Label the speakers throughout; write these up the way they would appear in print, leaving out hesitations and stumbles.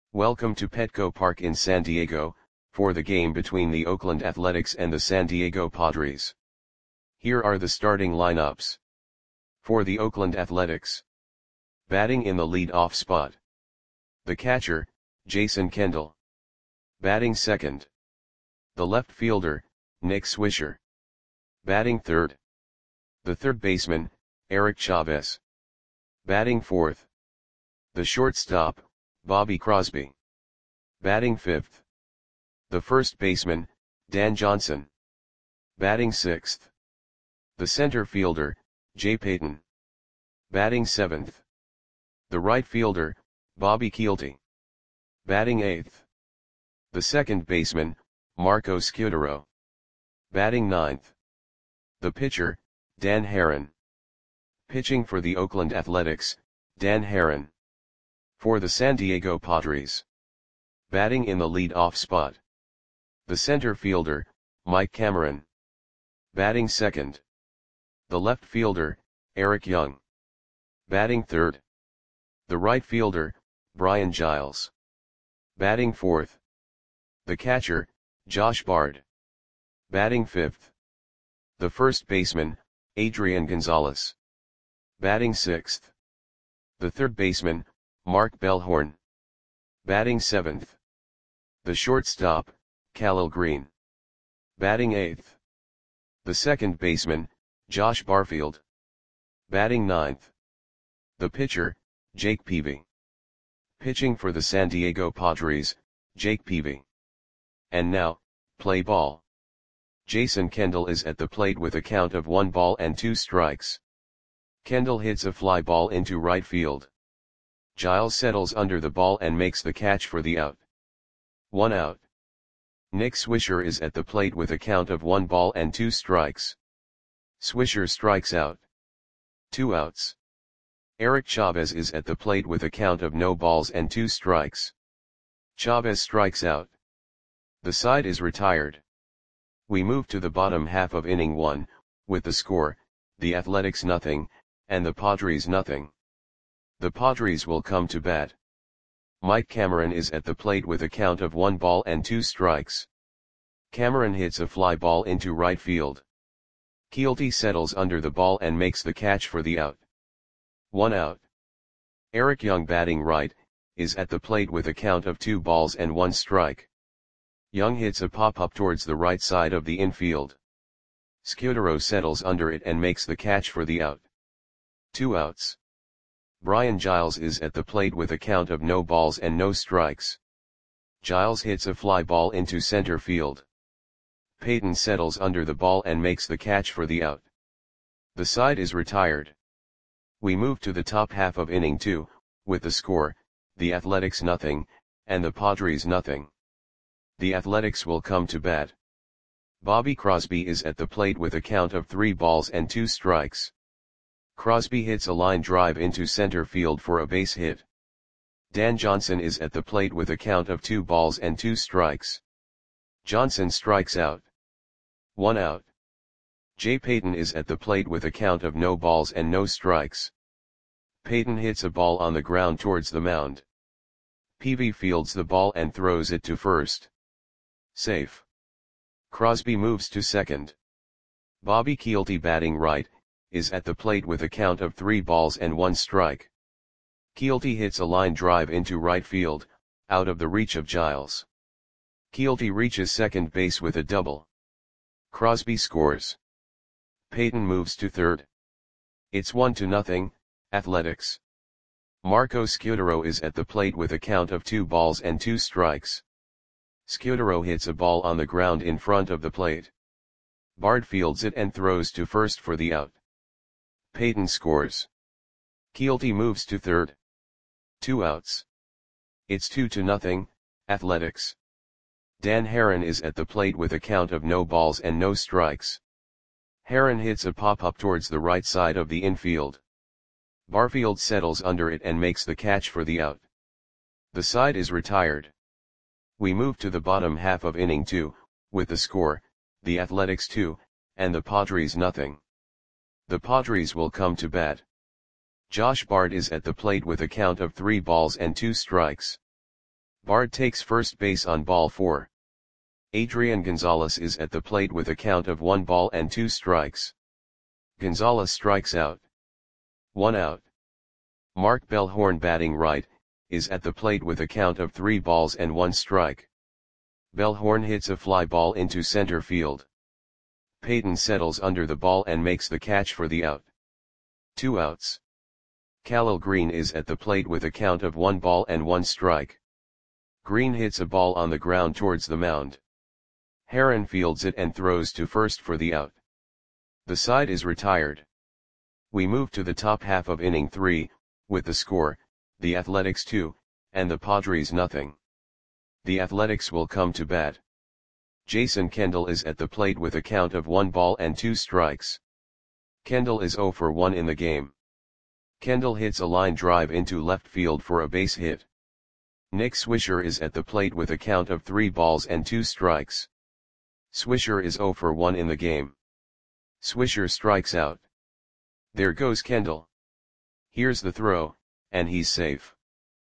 Speaker 1: Welcome to Petco Park in San Diego, for the game between the Oakland Athletics and the San Diego Padres. Here are the starting lineups. For the Oakland Athletics. Batting in the lead-off spot. The catcher, Jason Kendall. Batting second. The left fielder, Nick Swisher. Batting third. The third baseman, Eric Chavez. Batting fourth. The shortstop, Bobby Crosby. Batting fifth. The first baseman, Dan Johnson. Batting sixth. The center fielder, Jay Payton. Batting seventh. The right fielder, Bobby Kielty. Batting eighth. The second baseman, Marco Scutaro. Batting ninth. The pitcher, Dan Haren. Pitching for the Oakland Athletics, Dan Haren. For the San Diego Padres. Batting in the lead-off spot. The center fielder, Mike Cameron. Batting second. The left fielder, Eric Young. Batting third. The right fielder, Brian Giles. Batting fourth. The catcher, Josh Bard. Batting fifth. The first baseman, Adrian Gonzalez. Batting sixth. The third baseman, Mark Bellhorn. Batting seventh. The shortstop, Khalil Green. Batting eighth. The second baseman, Josh Barfield. Batting ninth. The pitcher, Jake Peavy. Pitching for the San Diego Padres, Jake Peavy. And now, play ball. Jason Kendall is at the plate with a count of 1 ball and 2 strikes. Kendall hits a fly ball into right field. Giles settles under the ball and makes the catch for the out. 1 out. Nick Swisher is at the plate with a count of 1 ball and 2 strikes. Swisher strikes out. 2 outs. Eric Chavez is at the plate with a count of no balls and 2 strikes. Chavez strikes out. The side is retired. We move to the bottom half of inning 1, with the score, the Athletics 0, and the Padres 0. The Padres will come to bat. Mike Cameron is at the plate with a count of 1 ball and 2 strikes. Cameron hits a fly ball into right field. Kielty settles under the ball and makes the catch for the out. 1 out. Eric Young, batting right, is at the plate with a count of 2 balls and 1 strike. Young hits a pop-up towards the right side of the infield. Scutaro settles under it and makes the catch for the out. 2 outs. Brian Giles is at the plate with a count of no balls and no strikes. Giles hits a fly ball into center field. Payton settles under the ball and makes the catch for the out. The side is retired. We move to the top half of inning 2, with the score, the Athletics 0, and the Padres 0. The Athletics will come to bat. Bobby Crosby is at the plate with a count of 3 balls and 2 strikes. Crosby hits a line drive into center field for a base hit. Dan Johnson is at the plate with a count of 2 balls and 2 strikes. Johnson strikes out. 1 out. Jay Payton is at the plate with a count of no balls and no strikes. Payton hits a ball on the ground towards the mound. Peavy fields the ball and throws it to first. Safe. Crosby moves to second. Bobby Kielty, batting right, is at the plate with a count of 3 balls and 1 strike. Kielty hits a line drive into right field, out of the reach of Giles. Kielty reaches second base with a double. Crosby scores. Payton moves to third. It's 1-0, Athletics. Marco Scutaro is at the plate with a count of 2 balls and 2 strikes. Scutaro hits a ball on the ground in front of the plate. Bard fields it and throws to first for the out. Payton scores. Kielty moves to third. 2 outs. It's 2-0, Athletics. Dan Haren is at the plate with a count of no balls and no strikes. Haren hits a pop-up towards the right side of the infield. Barfield settles under it and makes the catch for the out. The side is retired. We move to the bottom half of inning 2, with the score, the Athletics 2, and the Padres 0. The Padres will come to bat. Josh Bard is at the plate with a count of 3 balls and 2 strikes. Bard takes first base on ball 4. Adrian Gonzalez is at the plate with a count of 1 ball and 2 strikes. Gonzalez strikes out. 1 out. Mark Bellhorn batting right, is at the plate with a count of 3 balls and 1 strike. Bellhorn hits a fly ball into center field. Payton settles under the ball and makes the catch for the out. 2 outs. Khalil Green is at the plate with a count of 1 ball and 1 strike. Green hits a ball on the ground towards the mound. Heron fields it and throws to first for the out. The side is retired. We move to the top half of inning 3, with the score, the Athletics 2, and the Padres nothing. The Athletics will come to bat. Jason Kendall is at the plate with a count of 1 ball and 2 strikes. Kendall is 0 for 1 in the game. Kendall hits a line drive into left field for a base hit. Nick Swisher is at the plate with a count of 3 balls and 2 strikes. Swisher is 0 for 1 in the game. Swisher strikes out. There goes Kendall. Here's the throw, and he's safe.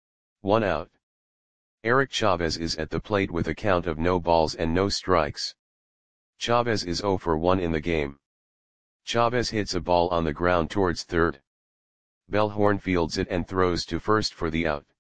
Speaker 1: 1 out. Eric Chavez is at the plate with a count of no balls and no strikes. Chavez is 0 for 1 in the game. Chavez hits a ball on the ground towards third. Bellhorn fields it and throws to first for the out.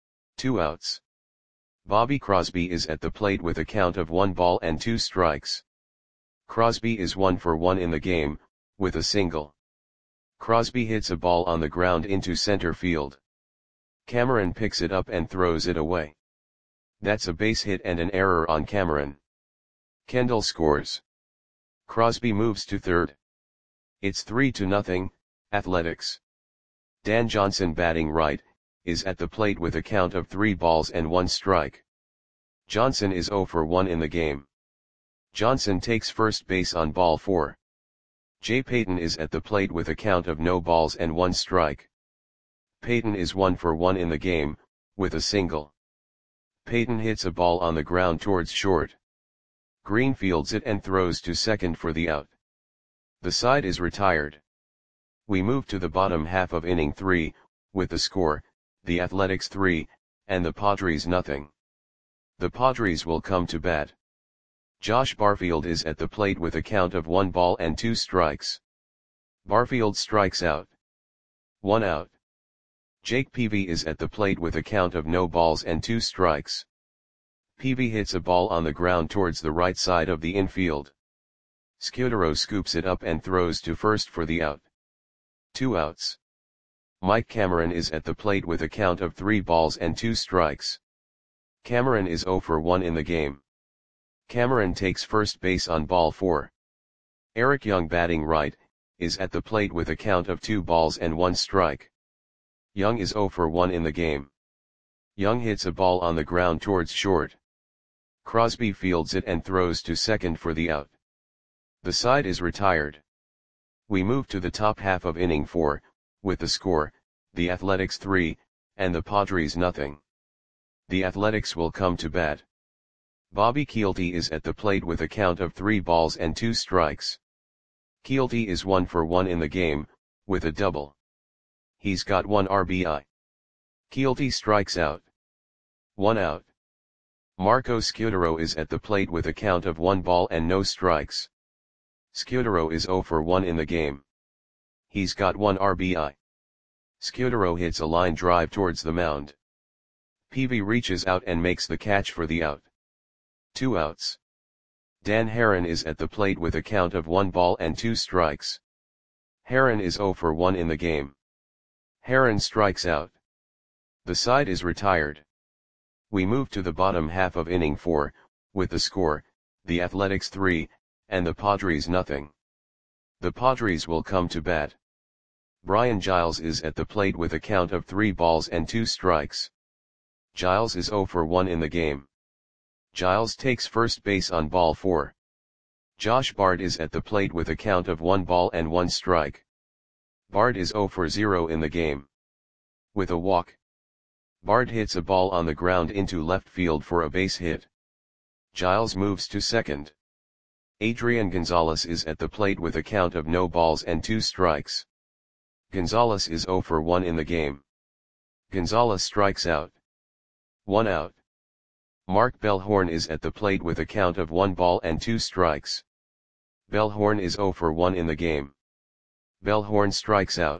Speaker 1: 2 outs. Bobby Crosby is at the plate with a count of 1 ball and 2 strikes. Crosby is 1 for 1 in the game, with a single. Crosby hits a ball on the ground into center field. Cameron picks it up and throws it away. That's a base hit and an error on Cameron. Kendall scores. Crosby moves to third. It's 3-0, Athletics. Dan Johnson batting right, is at the plate with a count of 3 balls and 1 strike. Johnson is 0 for 1 in the game. Johnson takes first base on ball 4. Jay Payton is at the plate with a count of no balls and 1 strike. Payton is 1 for 1 in the game, with a single. Payton hits a ball on the ground towards short. Green fields it and throws to second for the out. The side is retired. We move to the bottom half of inning 3, with the score, the Athletics 3, and the Padres nothing. The Padres will come to bat. Josh Barfield is at the plate with a count of 1 ball and 2 strikes. Barfield strikes out. 1 out. Jake Peavy is at the plate with a count of no balls and 2 strikes. Peavy hits a ball on the ground towards the right side of the infield. Scudero scoops it up and throws to first for the out. 2 outs. Mike Cameron is at the plate with a count of 3 balls and 2 strikes. Cameron is 0 for 1 in the game. Cameron takes first base on ball 4. Eric Young batting right, is at the plate with a count of 2 balls and 1 strike. Young is 0 for 1 in the game. Young hits a ball on the ground towards short. Crosby fields it and throws to second for the out. The side is retired. We move to the top half of inning 4, with the score, the Athletics 3, and the Padres nothing. The Athletics will come to bat. Bobby Kielty is at the plate with a count of 3 balls and 2 strikes. Kielty is 1 for 1 in the game, with a double. He's got 1 RBI. Kielty strikes out. 1 out. Marco Scudero is at the plate with a count of 1 ball and no strikes. Scudero is 0 for 1 in the game. He's got 1 RBI. Scudero hits a line drive towards the mound. Peavy reaches out and makes the catch for the out. 2 outs. Dan Heron is at the plate with a count of 1 ball and 2 strikes. Heron is 0 for 1 in the game. Heron strikes out. The side is retired. We move to the bottom half of inning 4, with the score, the Athletics 3, and the Padres nothing. The Padres will come to bat. Brian Giles is at the plate with a count of 3 balls and 2 strikes. Giles is 0 for 1 in the game. Giles takes first base on ball 4. Josh Bard is at the plate with a count of 1 ball and 1 strike. Bard is 0 for 0 in the game. With a walk. Bard hits a ball on the ground into left field for a base hit. Giles moves to second. Adrian Gonzalez is at the plate with a count of no balls and 2 strikes. Gonzalez is 0 for 1 in the game. Gonzalez strikes out. 1 out. Mark Bellhorn is at the plate with a count of 1 ball and 2 strikes. Bellhorn is 0 for 1 in the game. Bellhorn strikes out.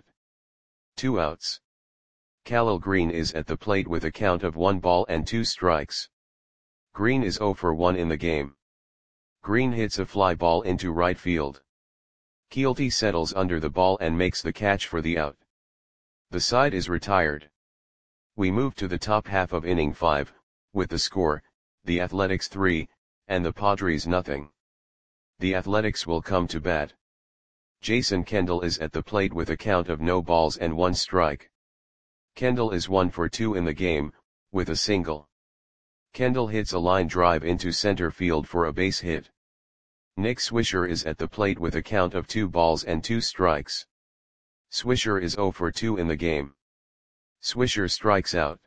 Speaker 1: 2 outs. Khalil Green is at the plate with a count of 1 ball and 2 strikes. Green is 0 for 1 in the game. Green hits a fly ball into right field. Keelty settles under the ball and makes the catch for the out. The side is retired. We move to the top half of inning 5, with the score, the Athletics 3, and the Padres nothing. The Athletics will come to bat. Jason Kendall is at the plate with a count of no balls and 1 strike. Kendall is 1 for 2 in the game, with a single. Kendall hits a line drive into center field for a base hit. Nick Swisher is at the plate with a count of 2 balls and 2 strikes. Swisher is 0 for 2 in the game. Swisher strikes out.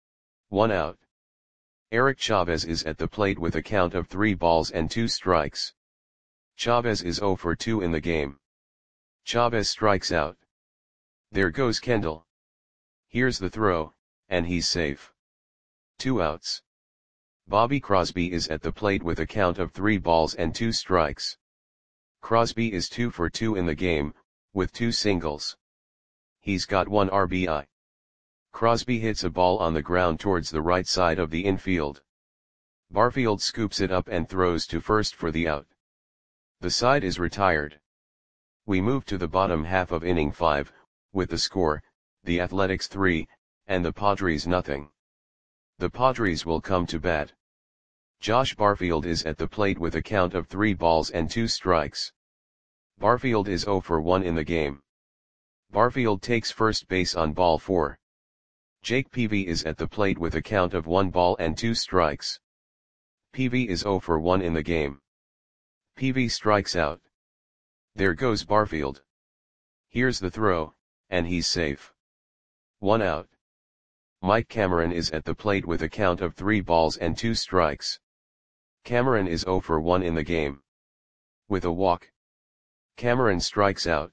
Speaker 1: 1 out. Eric Chavez is at the plate with a count of 3 balls and 2 strikes. Chavez is 0 for 2 in the game. Chavez strikes out. There goes Kendall. Here's the throw, and he's safe. 2 outs. Bobby Crosby is at the plate with a count of 3 balls and 2 strikes. Crosby is 2 for 2 in the game, with 2 singles. He's got 1 RBI. Crosby hits a ball on the ground towards the right side of the infield. Barfield scoops it up and throws to first for the out. The side is retired. We move to the bottom half of inning 5, with the score, the Athletics 3, and the Padres nothing. The Padres will come to bat. Josh Barfield is at the plate with a count of 3 balls and 2 strikes. Barfield is 0 for 1 in the game. Barfield takes first base on ball 4. Jake Peavy is at the plate with a count of 1 ball and 2 strikes. Peavy is 0 for 1 in the game. Peavy strikes out. There goes Barfield. Here's the throw, and he's safe. 1 out. Mike Cameron is at the plate with a count of 3 balls and 2 strikes. Cameron is 0 for 1 in the game. With a walk. Cameron strikes out.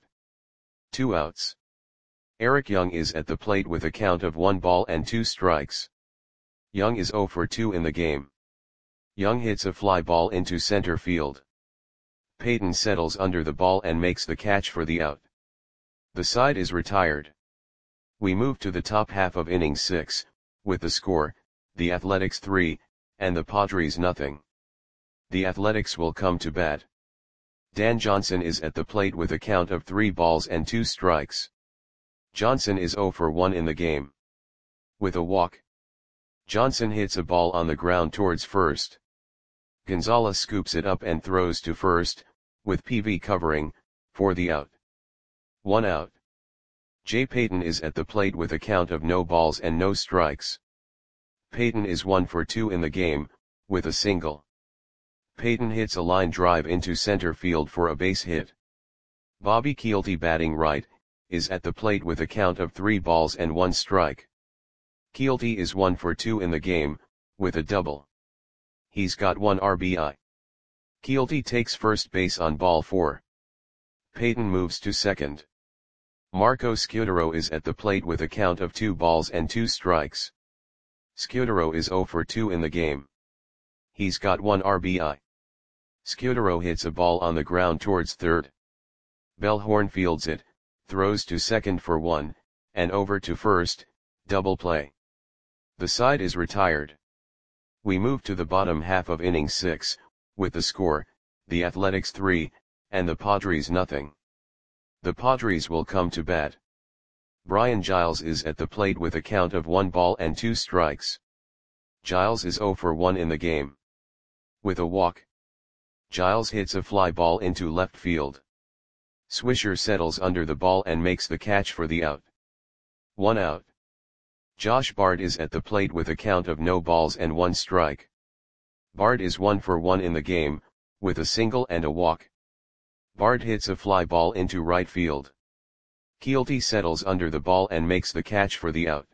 Speaker 1: 2 outs. Eric Young is at the plate with a count of 1 ball and 2 strikes. Young is 0 for 2 in the game. Young hits a fly ball into center field. Payton settles under the ball and makes the catch for the out. The side is retired. We move to the top half of inning 6, with the score, the Athletics 3, and the Padres nothing. The Athletics will come to bat. Dan Johnson is at the plate with a count of 3 balls and 2 strikes. Johnson is 0 for 1 in the game. With a walk. Johnson hits a ball on the ground towards first. Gonzalez scoops it up and throws to first, with Peavy covering, for the out. 1 out. Jay Payton is at the plate with a count of no balls and no strikes. Payton is 1 for 2 in the game, with a single. Payton hits a line drive into center field for a base hit. Bobby Keelty, batting right, is at the plate with a count of 3 balls and 1 strike. Keelty is 1 for 2 in the game, with a double. He's got 1 RBI. Keelty takes first base on ball 4. Payton moves to second. Marco Scutaro is at the plate with a count of 2 balls and 2 strikes. Scutaro is 0 for 2 in the game. He's got 1 RBI. Scutaro hits a ball on the ground towards third. Bellhorn fields it, throws to second for 1, and over to first, double play. The side is retired. We move to the bottom half of inning 6, with the score, the Athletics 3, and the Padres nothing. The Padres will come to bat. Brian Giles is at the plate with a count of 1 ball and 2 strikes. Giles is 0 for 1 in the game. With a walk. Giles hits a fly ball into left field. Swisher settles under the ball and makes the catch for the out. 1 out. Josh Bard is at the plate with a count of no balls and 1 strike. Bard is 1 for 1 in the game, with a single and a walk. Bard hits a fly ball into right field. Keelty settles under the ball and makes the catch for the out.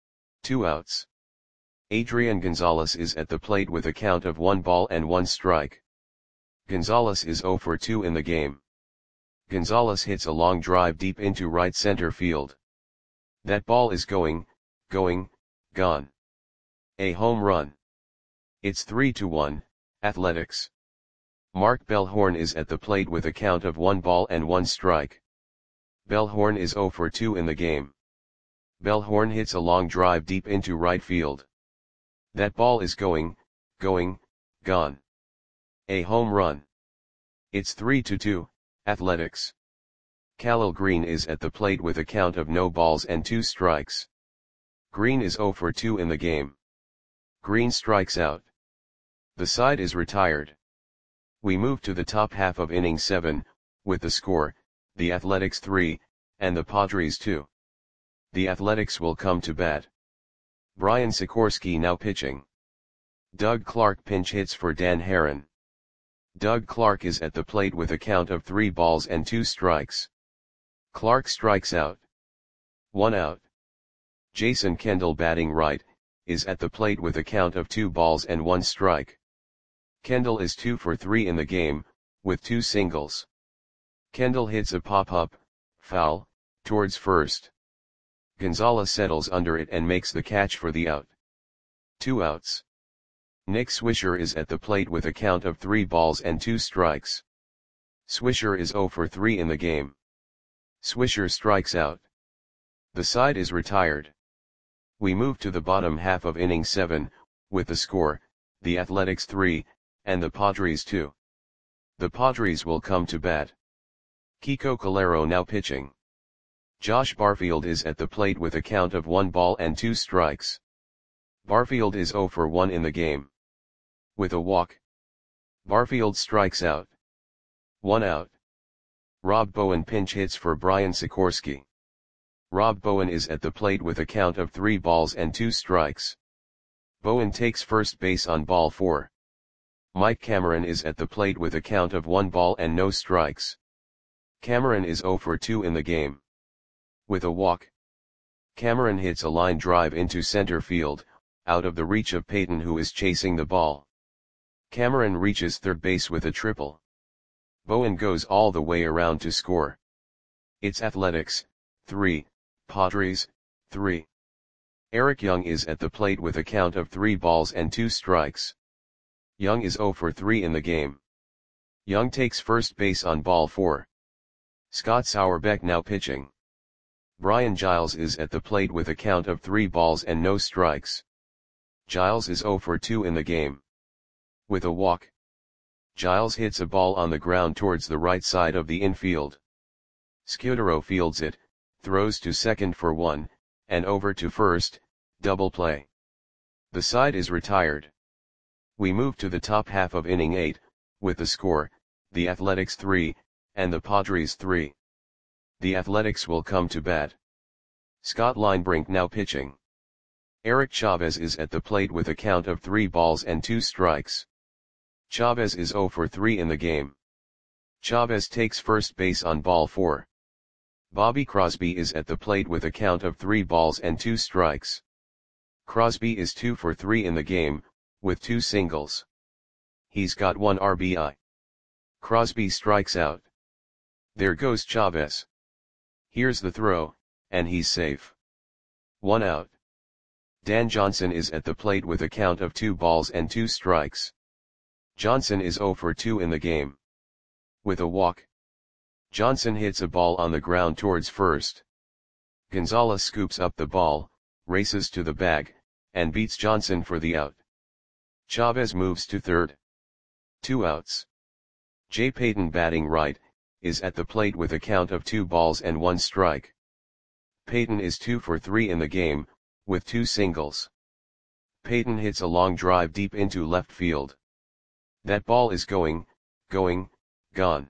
Speaker 1: 2 outs. Adrian Gonzalez is at the plate with a count of 1 ball and 1 strike. Gonzalez is 0 for 2 in the game. Gonzalez hits a long drive deep into right center field. That ball is gone. A home run. It's 3-1, Athletics. Mark Bellhorn is at the plate with a count of 1 ball and 1 strike. Bellhorn is 0 for 2 in the game. Bellhorn hits a long drive deep into right field. That ball is going, gone. A home run. It's 3-2, Athletics. Khalil Green is at the plate with a count of no balls and 2 strikes. Green is 0 for 2 in the game. Green strikes out. The side is retired. We move to the top half of inning 7, with the score, the Athletics 3, and the Padres 2. The Athletics will come to bat. Brian Sikorsky now pitching. Doug Clark pinch hits for Dan Haren. Doug Clark is at the plate with a count of 3 balls and 2 strikes. Clark strikes out. 1 out. Jason Kendall batting right, is at the plate with a count of 2 balls and 1 strike. Kendall is 2 for 3 in the game, with 2 singles. Kendall hits a pop-up, foul, towards first. Gonzalez settles under it and makes the catch for the out. 2 outs. Nick Swisher is at the plate with a count of 3 balls and 2 strikes. Swisher is 0 for 3 in the game. Swisher strikes out. The side is retired. We move to the bottom half of inning 7, with the score, the Athletics 3, and the Padres 2. The Padres will come to bat. Kiko Calero now pitching. Josh Barfield is at the plate with a count of 1 ball and 2 strikes. Barfield is 0 for 1 in the game. With a walk. Barfield strikes out. 1 out. Rob Bowen pinch hits for Brian Sikorsky. Rob Bowen is at the plate with a count of 3 balls and 2 strikes. Bowen takes first base on ball 4. Mike Cameron is at the plate with a count of 1 ball and no strikes. Cameron is 0 for 2 in the game. With a walk. Cameron hits a line drive into center field, out of the reach of Peyton, who is chasing the ball. Cameron reaches third base with a triple. Bowen goes all the way around to score. It's Athletics 3, Padres 3. Eric Young is at the plate with a count of 3 balls and 2 strikes. Young is 0 for 3 in the game. Young takes first base on ball 4. Scott Sauerbeck now pitching. Brian Giles is at the plate with a count of 3 balls and no strikes. Giles is 0 for 2 in the game. With a walk. Giles hits a ball on the ground towards the right side of the infield. Scudero fields it, throws to second for 1, and over to first, double play. The side is retired. We move to the top half of inning 8, with the score, the Athletics 3, and the Padres 3. The Athletics will come to bat. Scott Linebrink now pitching. Eric Chavez is at the plate with a count of 3 balls and 2 strikes. Chavez is 0 for 3 in the game. Chavez takes first base on ball 4. Bobby Crosby is at the plate with a count of 3 balls and 2 strikes. Crosby is 2 for 3 in the game, with 2 singles. He's got 1 RBI. Crosby strikes out. There goes Chavez. Here's the throw, and he's safe. 1 out. Dan Johnson is at the plate with a count of 2 balls and 2 strikes. Johnson is 0 for 2 in the game. With a walk. Johnson hits a ball on the ground towards first. Gonzalez scoops up the ball, races to the bag, and beats Johnson for the out. Chavez moves to third. 2 outs. Jay Payton batting right, is at the plate with a count of 2 balls and 1 strike. Payton is 2 for 3 in the game, with 2 singles. Payton hits a long drive deep into left field. That ball is going, gone.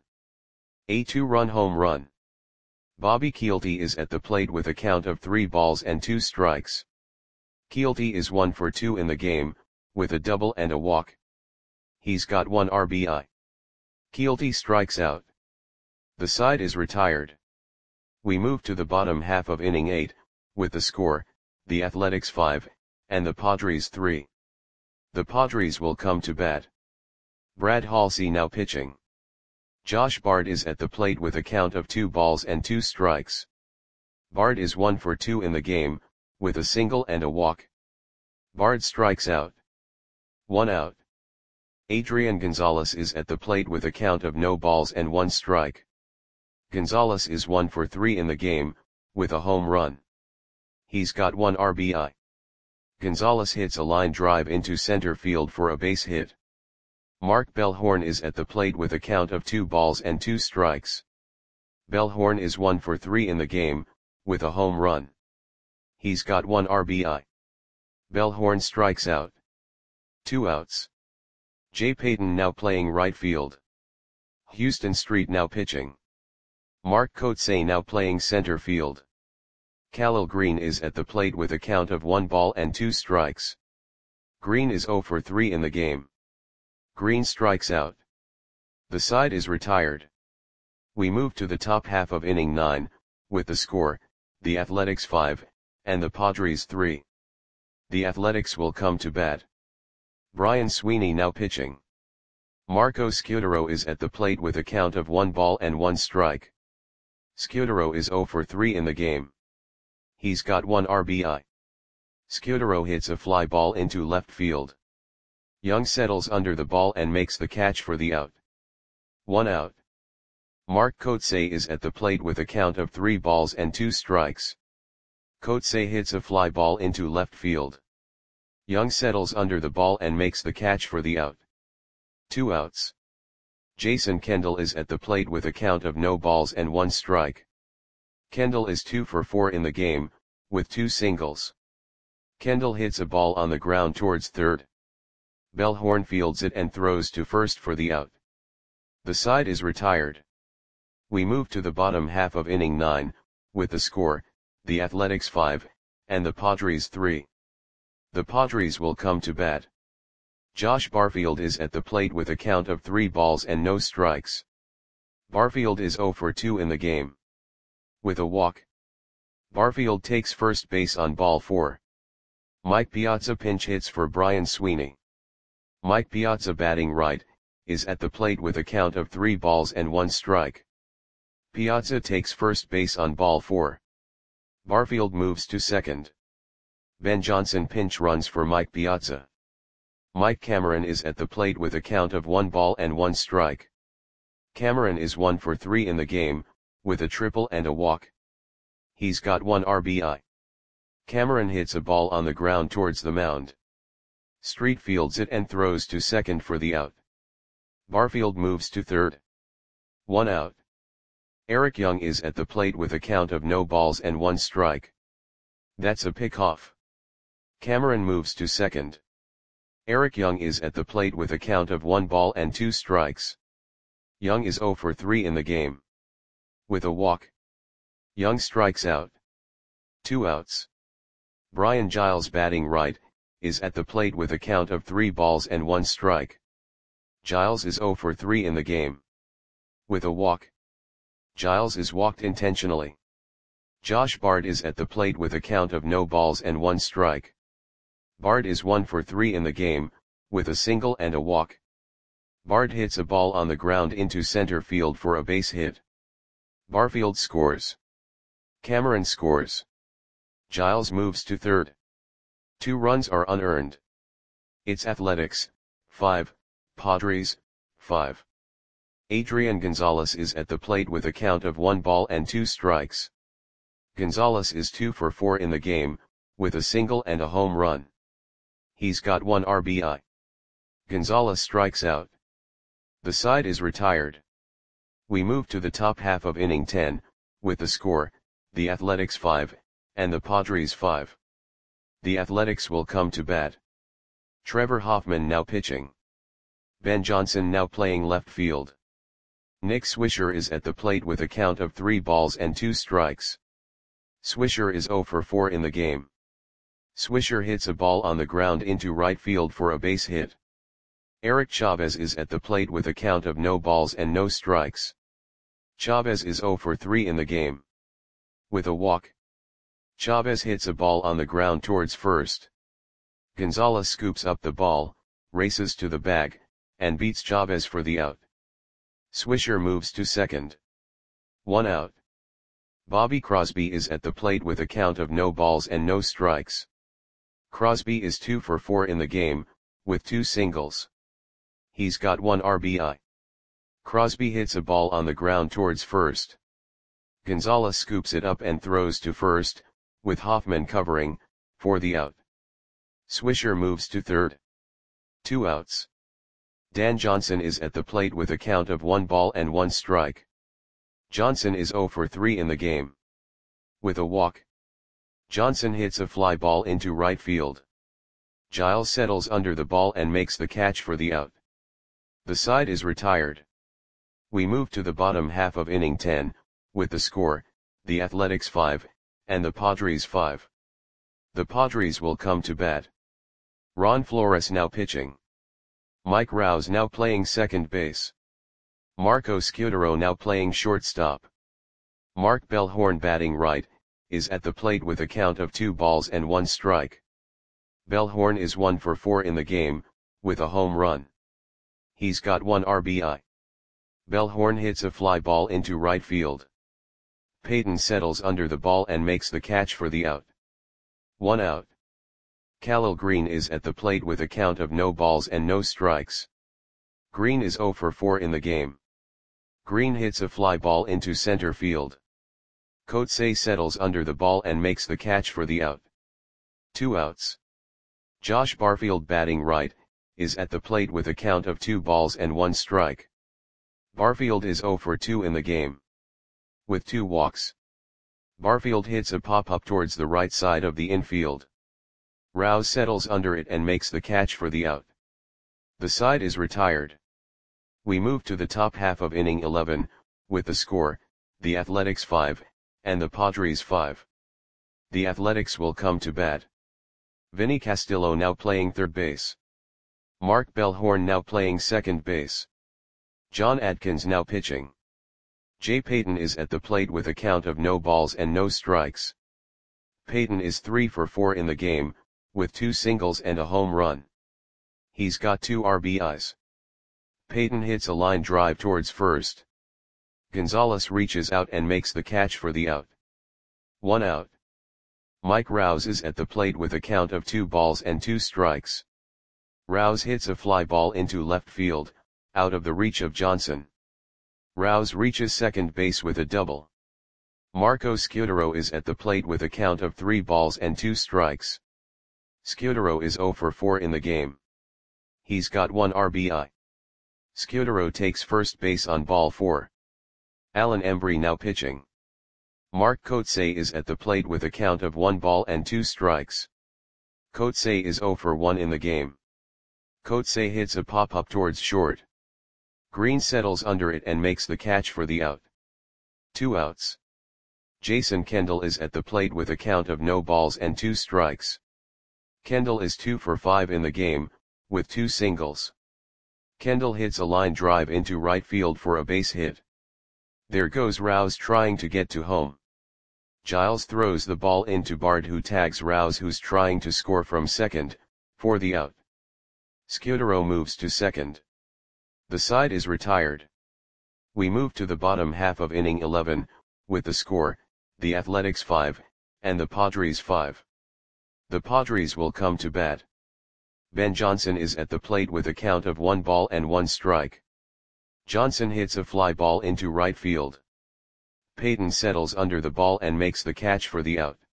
Speaker 1: A 2-run home run. Bobby Kielty is at the plate with a count of 3 balls and 2 strikes. Kielty is 1 for 2 in the game, with a double and a walk. He's got 1 RBI. Kielty strikes out. The side is retired. We move to the bottom half of inning 8, with the score, the Athletics 5, and the Padres 3. The Padres will come to bat. Brad Halsey now pitching. Josh Bard is at the plate with a count of 2 balls and 2 strikes. Bard is 1 for 2 in the game, with a single and a walk. Bard strikes out. 1 out. Adrian Gonzalez is at the plate with a count of no balls and 1 strike. Gonzalez is 1 for 3 in the game, with a home run. He's got 1 RBI. Gonzalez hits a line drive into center field for a base hit. Mark Bellhorn is at the plate with a count of 2 balls and 2 strikes. Bellhorn is 1 for 3 in the game, with a home run. He's got 1 RBI. Bellhorn strikes out. 2 outs. Jay Payton now playing right field. Houston Street now pitching. Mark Kotsay now playing center field. Khalil Green is at the plate with a count of 1 ball and 2 strikes. Green is 0 for 3 in the game. Green strikes out. The side is retired. We move to the top half of inning 9, with the score, the Athletics 5, and the Padres 3. The Athletics will come to bat. Brian Sweeney now pitching. Marco Scutaro is at the plate with a count of 1 ball and 1 strike. Scutaro is 0 for 3 in the game. He's got 1 RBI. Scutaro hits a fly ball into left field. Young settles under the ball and makes the catch for the out. 1 out. Mark Kotsay is at the plate with a count of 3 balls and 2 strikes. Kotsay hits a fly ball into left field. Young settles under the ball and makes the catch for the out. 2 outs. Jason Kendall is at the plate with a count of no balls and 1 strike. Kendall is 2 for 4 in the game, with 2 singles. Kendall hits a ball on the ground towards third. Bellhorn fields it and throws to first for the out. The side is retired. We move to the bottom half of inning 9, with the score, the Athletics 5, and the Padres 3. The Padres will come to bat. Josh Barfield is at the plate with a count of 3 balls and no strikes. Barfield is 0 for 2 in the game. With a walk. Barfield takes first base on ball 4. Mike Piazza pinch hits for Brian Sweeney. Mike Piazza batting right, is at the plate with a count of 3 balls and 1 strike. Piazza takes first base on ball 4. Barfield moves to second. Ben Johnson pinch runs for Mike Piazza. Mike Cameron is at the plate with a count of 1 ball and 1 strike. Cameron is 1 for 3 in the game, with a triple and a walk. He's got 1 RBI. Cameron hits a ball on the ground towards the mound. Street fields it and throws to second for the out. Barfield moves to third. 1 out. Eric Young is at the plate with a count of no balls and 1 strike. That's a pickoff. Cameron moves to second. Eric Young is at the plate with a count of 1 ball and 2 strikes. Young is 0 for 3 in the game. With a walk. Young strikes out. 2 outs. Brian Giles batting right, is at the plate with a count of 3 balls and 1 strike. Giles is 0 for 3 in the game. With a walk. Giles is walked intentionally. Josh Bard is at the plate with a count of no balls and 1 strike. Bard is 1 for 3 in the game, with a single and a walk. Bard hits a ball on the ground into center field for a base hit. Barfield scores. Cameron scores. Giles moves to third. 2 runs are unearned. It's Athletics, 5, Padres, 5. Adrian Gonzalez is at the plate with a count of 1 ball and 2 strikes. Gonzalez is 2 for 4 in the game, with a single and a home run. He's got 1 RBI. Gonzalez strikes out. The side is retired. We move to the top half of inning 10, with the score, the Athletics 5, and the Padres 5. The Athletics will come to bat. Trevor Hoffman now pitching. Ben Johnson now playing left field. Nick Swisher is at the plate with a count of 3 balls and 2 strikes. Swisher is 0 for 4 in the game. Swisher hits a ball on the ground into right field for a base hit. Eric Chavez is at the plate with a count of no balls and no strikes. Chavez is 0 for 3 in the game. With a walk. Chavez hits a ball on the ground towards first. Gonzalez scoops up the ball, races to the bag, and beats Chavez for the out. Swisher moves to second. 1 out. Bobby Crosby is at the plate with a count of no balls and no strikes. Crosby is 2 for 4 in the game, with 2 singles. He's got 1 RBI. Crosby hits a ball on the ground towards first. Gonzalez scoops it up and throws to first, with Hoffman covering, for the out. Swisher moves to third. 2 outs. Dan Johnson is at the plate with a count of 1 ball and 1 strike. Johnson is 0 for 3 in the game. With a walk, Johnson hits a fly ball into right field. Giles settles under the ball and makes the catch for the out. The side is retired. We move to the bottom half of inning 10, with the score, the Athletics 5, and the Padres 5. The Padres will come to bat. Ron Flores now pitching. Mike Rouse now playing second base. Marco Scudero now playing shortstop. Mark Bellhorn batting right, is at the plate with a count of 2 balls and 1 strike. Bellhorn is 1 for 4 in the game, with a home run. He's got 1 RBI. Bellhorn hits a fly ball into right field. Payton settles under the ball and makes the catch for the out. 1 out. Khalil Green is at the plate with a count of no balls and no strikes. Green is 0 for 4 in the game. Green hits a fly ball into center field. Coetzee settles under the ball and makes the catch for the out. 2 outs. Josh Barfield batting right, is at the plate with a count of 2 balls and 1 strike. Barfield is 0 for 2 in the game. With 2 walks, Barfield hits a pop-up towards the right side of the infield. Rouse settles under it and makes the catch for the out. The side is retired. We move to the top half of inning 11, with the score, the Athletics 5, and the Padres 5. The Athletics will come to bat. Vinny Castillo now playing third base. Mark Bellhorn now playing second base. John Adkins now pitching. Jay Payton is at the plate with a count of no balls and no strikes. Payton is 3 for 4 in the game, with 2 singles and a home run. He's got 2 RBIs. Payton hits a line drive towards first. Gonzalez reaches out and makes the catch for the out. 1 out. Mike Rouse is at the plate with a count of 2 balls and 2 strikes. Rouse hits a fly ball into left field, out of the reach of Johnson. Rouse reaches second base with a double. Marco Scudero is at the plate with a count of 3 balls and 2 strikes. Scudero is 0 for 4 in the game. He's got 1 RBI. Scudero takes first base on ball 4. Alan Embry now pitching. Mark Coetzee is at the plate with a count of 1 ball and 2 strikes. Coetzee is 0 for 1 in the game. Coetzee hits a pop-up towards short. Green settles under it and makes the catch for the out. 2 outs. Jason Kendall is at the plate with a count of no balls and 2 strikes. Kendall is 2 for 5 in the game, with 2 singles. Kendall hits a line drive into right field for a base hit. There goes Rouse trying to get to home. Giles throws the ball into Bard, who tags Rouse, who's trying to score from second, for the out. Scudero moves to second. The side is retired. We move to the bottom half of inning 11, with the score, the Athletics 5, and the Padres 5. The Padres will come to bat. Ben Johnson is at the plate with a count of 1 ball and 1 strike. Johnson hits a fly ball into right field. Payton settles under the ball and makes the catch for the out.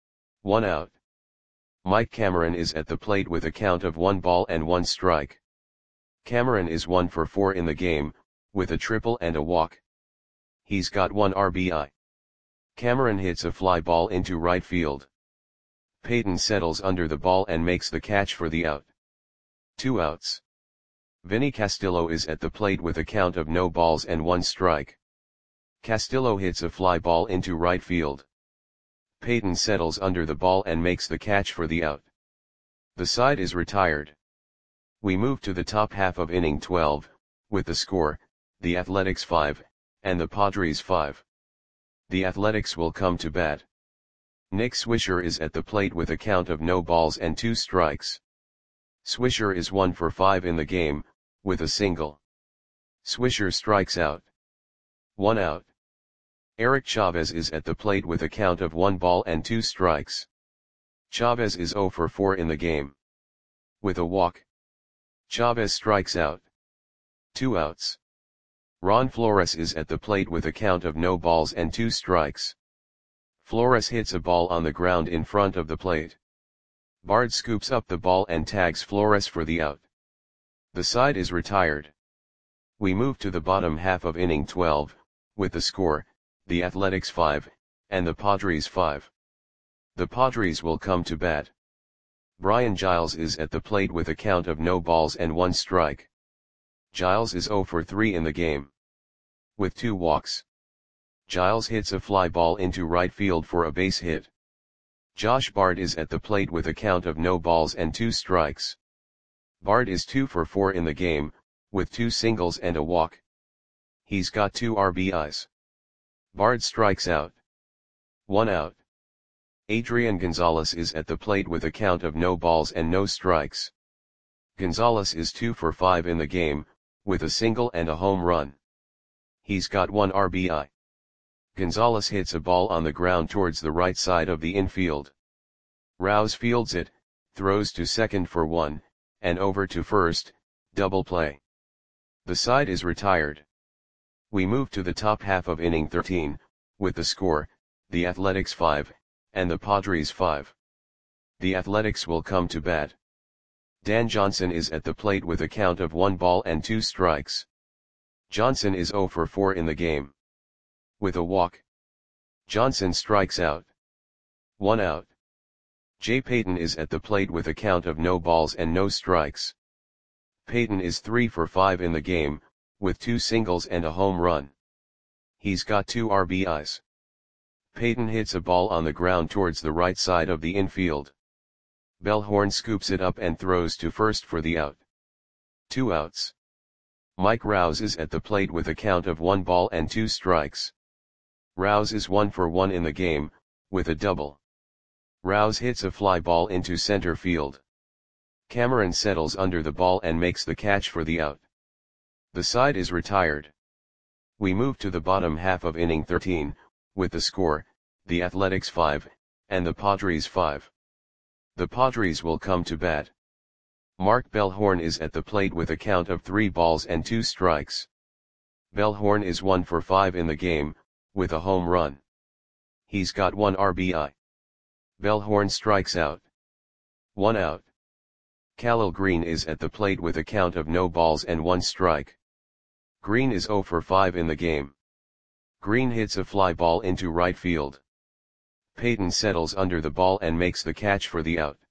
Speaker 1: 1 out. Mike Cameron is at the plate with a count of 1 ball and 1 strike. Cameron is 1 for 4 in the game, with a triple and a walk. He's got 1 RBI. Cameron hits a fly ball into right field. Payton settles under the ball and makes the catch for the out. 2 outs. Vinny Castillo is at the plate with a count of no balls and 1 strike. Castillo hits a fly ball into right field. Payton settles under the ball and makes the catch for the out. The side is retired. We move to the top half of inning 12, with the score, the Athletics 5, and the Padres 5. The Athletics will come to bat. Nick Swisher is at the plate with a count of no balls and 2 strikes. Swisher is 1 for 5 in the game, with a single. Swisher strikes out. 1 out. Eric Chavez is at the plate with a count of 1 ball and 2 strikes. Chavez is 0 for 4 in the game. With a walk, Chavez strikes out. 2 outs. Ron Flores is at the plate with a count of no balls and 2 strikes. Flores hits a ball on the ground in front of the plate. Bard scoops up the ball and tags Flores for the out. The side is retired. We move to the bottom half of inning 12, with the score, the Athletics 5, and the Padres 5. The Padres will come to bat. Brian Giles is at the plate with a count of no balls and 1 strike. Giles is 0 for 3 in the game. With 2 walks. Giles hits a fly ball into right field for a base hit. Josh Bard is at the plate with a count of no balls and 2 strikes. Bard is 2 for 4 in the game, with 2 singles and a walk. He's got 2 RBIs. Bard strikes out. 1 out. Adrian Gonzalez is at the plate with a count of no balls and no strikes. Gonzalez is 2 for 5 in the game, with a single and a home run. He's got 1 RBI. Gonzalez hits a ball on the ground towards the right side of the infield. Rouse fields it, throws to second for 1, and over to first, double play. The side is retired. We move to the top half of inning 13, with the score, the Athletics 5, and the Padres 5. The Athletics will come to bat. Dan Johnson is at the plate with a count of 1 ball and 2 strikes. Johnson is 0 for 4 in the game. With a walk. Johnson strikes out. 1 out. Jay Payton is at the plate with a count of no balls and no strikes. Payton is 3 for 5 in the game, with 2 singles and a home run. He's got 2 RBIs. Payton hits a ball on the ground towards the right side of the infield. Bellhorn scoops it up and throws to first for the out. 2 outs. Mike Rouse is at the plate with a count of 1 ball and 2 strikes. Rouse is 1 for 1 in the game, with a double. Rouse hits a fly ball into center field. Cameron settles under the ball and makes the catch for the out. The side is retired. We move to the bottom half of inning 13, with the score, the Athletics 5, and the Padres 5. The Padres will come to bat. Mark Bellhorn is at the plate with a count of 3 balls and 2 strikes. Bellhorn is 1 for 5 in the game, with a home run. He's got 1 RBI. Bellhorn strikes out. 1 out. Khalil Green is at the plate with a count of no balls and 1 strike. Green is 0 for 5 in the game. Green hits a fly ball into right field. Payton settles under the ball and makes the catch for the out.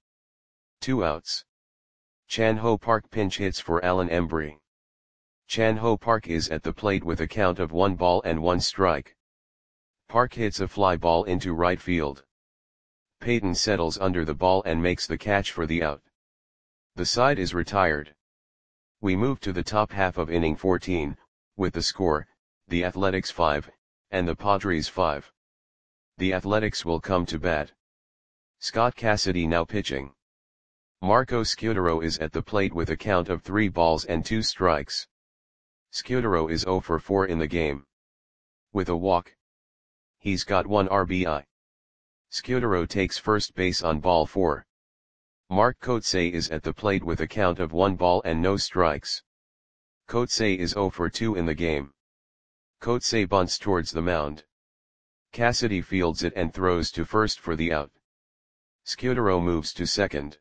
Speaker 1: 2 outs. Chan Ho Park pinch hits for Alan Embry. Chan Ho Park is at the plate with a count of 1 ball and 1 strike. Park hits a fly ball into right field. Payton settles under the ball and makes the catch for the out. The side is retired. We move to the top half of inning 14, with the score, the Athletics 5, and the Padres 5. The Athletics will come to bat. Scott Cassidy now pitching. Marco Scutaro is at the plate with a count of 3 balls and 2 strikes. Scutaro is 0 for 4 in the game. With a walk. He's got 1 RBI. Scutaro takes first base on ball 4. Mark Kotsay is at the plate with a count of 1 ball and no strikes. Kotsay is 0 for 2 in the game. Kotsay bunts towards the mound. Cassidy fields it and throws to first for the out. Scutaro moves to second.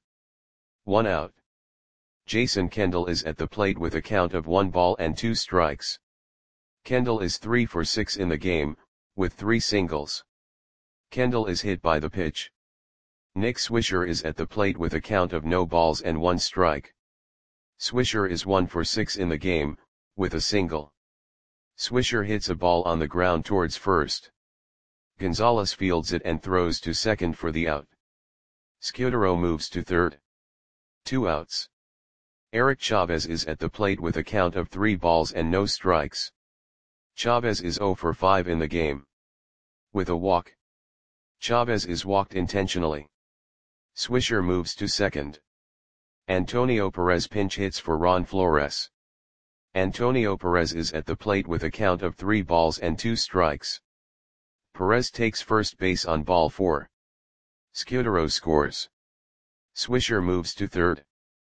Speaker 1: 1 out. Jason Kendall is at the plate with a count of 1 ball and 2 strikes. Kendall is 3 for 6 in the game, with 3 singles. Kendall is hit by the pitch. Nick Swisher is at the plate with a count of no balls and 1 strike. Swisher is 1 for 6 in the game, with a single. Swisher hits a ball on the ground towards first. Gonzalez fields it and throws to second for the out. Scutaro moves to third. 2 outs. Eric Chavez is at the plate with a count of 3 balls and no strikes. Chavez is 0 for 5 in the game. With a walk. Chavez is walked intentionally. Swisher moves to second. Antonio Perez pinch hits for Ron Flores. Antonio Perez is at the plate with a count of 3 balls and 2 strikes. Perez takes first base on ball 4. Scutaro scores. Swisher moves to third.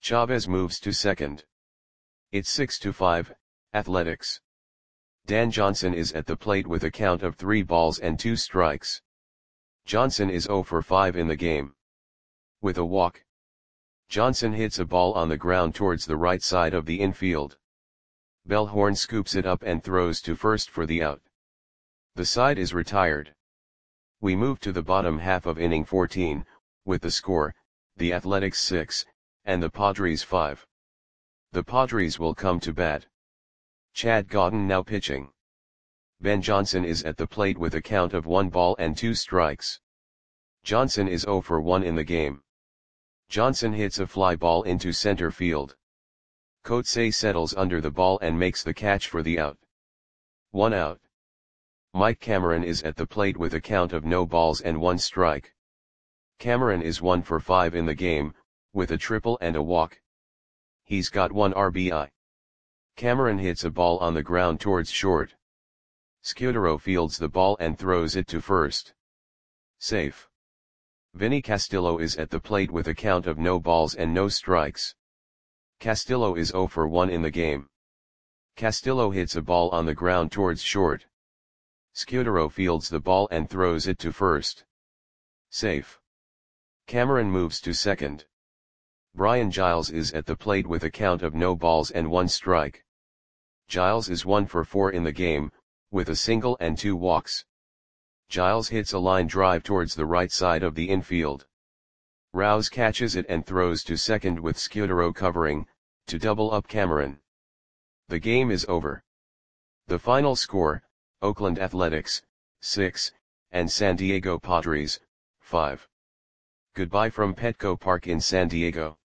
Speaker 1: Chavez moves to second. It's 6-5, Athletics. Dan Johnson is at the plate with a count of 3 balls and 2 strikes. Johnson is 0 for 5 in the game. With a walk. Johnson hits a ball on the ground towards the right side of the infield. Bellhorn scoops it up and throws to first for the out. The side is retired. We move to the bottom half of inning 14, with the score, the Athletics 6, and the Padres 5. The Padres will come to bat. Chad Godin now pitching. Ben Johnson is at the plate with a count of 1 ball and 2 strikes. Johnson is 0 for 1 in the game. Johnson hits a fly ball into center field. Coetzee settles under the ball and makes the catch for the out. 1 out. Mike Cameron is at the plate with a count of no balls and 1 strike. Cameron is 1 for 5 in the game, with a triple and a walk. He's got 1 RBI. Cameron hits a ball on the ground towards short. Scudero fields the ball and throws it to first. Safe. Vinny Castillo is at the plate with a count of no balls and no strikes. Castillo is 0 for 1 in the game. Castillo hits a ball on the ground towards short. Scudero fields the ball and throws it to first. Safe. Cameron moves to second. Brian Giles is at the plate with a count of no balls and 1 strike. Giles is 1 for 4 in the game, with a single and 2 walks. Giles hits a line drive towards the right side of the infield. Rouse catches it and throws to second with Scudero covering, to double up Cameron. The game is over. The final score, Oakland Athletics, 6, and San Diego Padres, 5. Goodbye from Petco Park in San Diego.